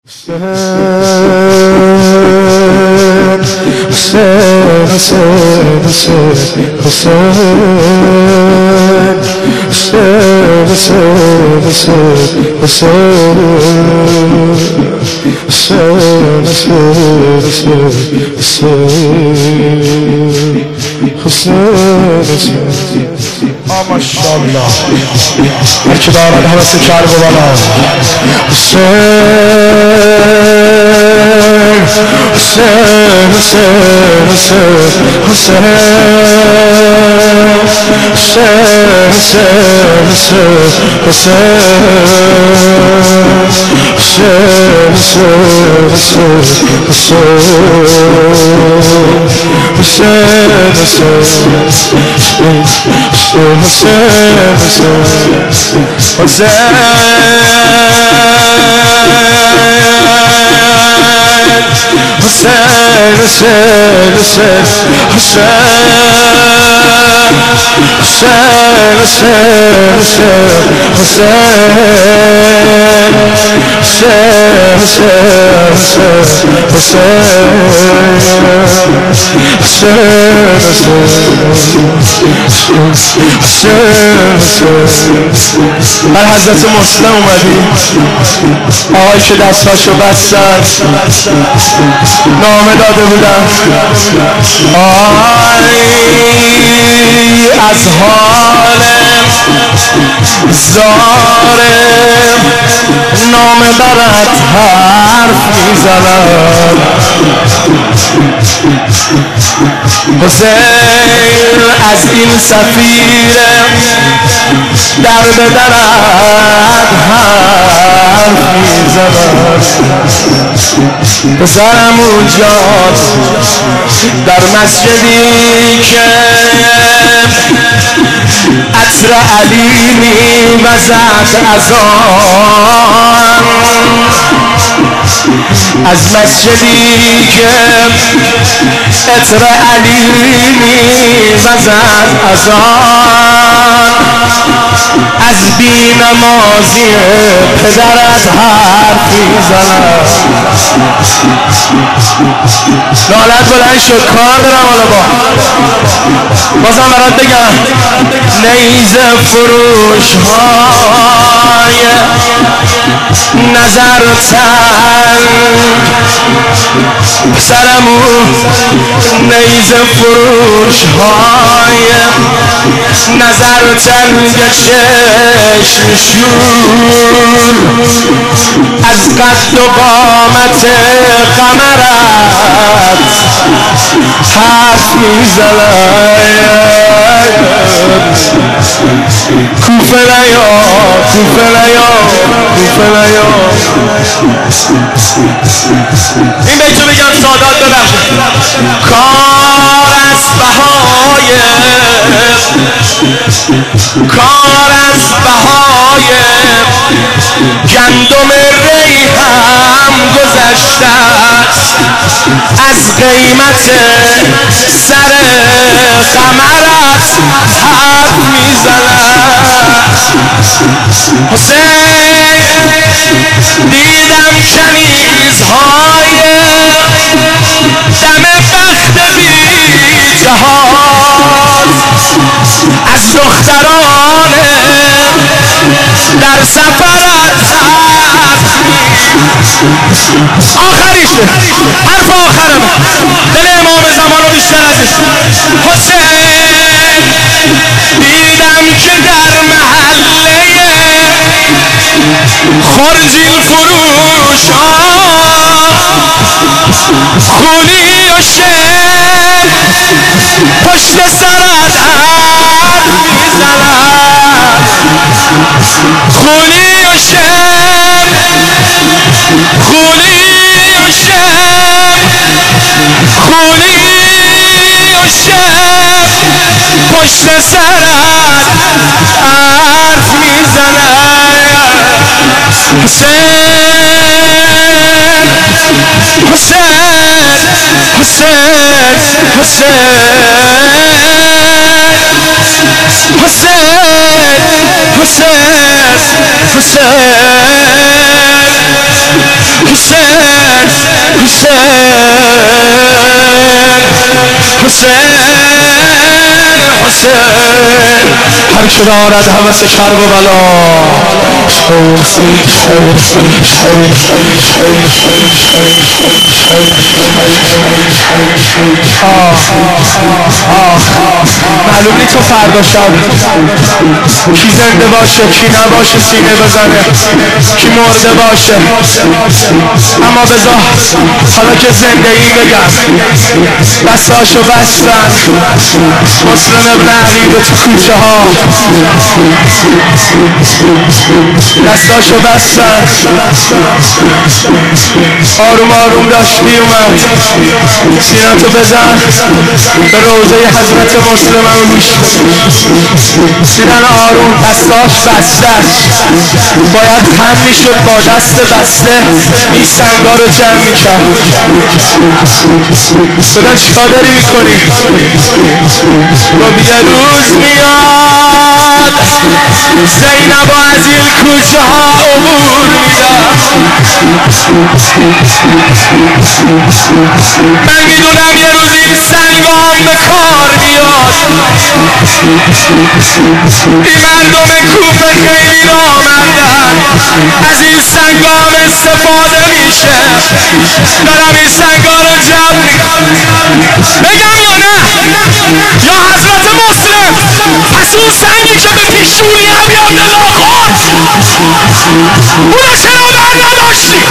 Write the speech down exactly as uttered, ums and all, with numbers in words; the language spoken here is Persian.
حسین حسین حسین حسین حسین حسین حسین حسین ماشاءالله هر کی دارد حوث کرد و بالا حسین حسین حسین حسین بر حضرت مسلم اومدیم آقایی که دستاشو بستن نامه داده بودن آی از حال زارم نامه برات حرف میزنم حسین از این سفیر در به درت حرف میزنم پسرم اونجا در مسجدی که عطر علی میوزد از آن از مسجدی که عطر علی میوزد از آن از بی‌نمازی پدرت حرف میزنم نالت بلند شد کار دارم حالا با بازم برات بگم نیزه فروش های نظر تنگ پسرمون نیزه فروش های نظر تنگ چشم شور از قد و قامت قمرت حرف میزنم کوفه نیا کوفه نیا کوفه نیا این بیتو بگم سادات ببخشید کار از بهای کار از بهای گندم ری هم گذشته از قیمت سر قمرت حرف میزنم حسین دیدم کنیزهای دم بخت بی جهاز از دختران در سفرت آخریشه حرف آخرم دل امام زمان رو بیشتر ازش حسین دیدم که در محله خرجین فروش خونی و شعر پشت سرت حرف میزنم خونی و شعر خونی و شعر خونی و شعر پشت سرت حرف میزنم حسین حسین حسین حسین حسین حسین حسین حسین حسین حسین حسین هر که دارد هوس کرب و بلا معلوم نیست تو فردا شب کی زنده باشه کی نباشه سینه بزنه کی مرده باشه. اما بذار حالا که زنده ای بگم بساشو بستن مسلم ابن عقیل تو کوچه ها دستاشو بستن آروم آروم داشت میومد سیناتو بزن به روضه حضرت مسلم هم روش سینن آروم دستاش بسته باید هم میشد با دست بسته این سنگا رو جمع میکرد. بدن چیکار داری میکنی؟ گفت یه روز میاد زینب از این کوچه ها عبور میدم. من میدونم یه روز این سنگام به کار میاد. این مردم کوفه خیلی نامردن از این سنگام استفاده میشه. دارم این سنگا رو جمع میکنم بگم یا نه یا حضرت مسلم پس اون سنگی که به پیشونی هم یاد لاخون اونو چرا بر نداشتی؟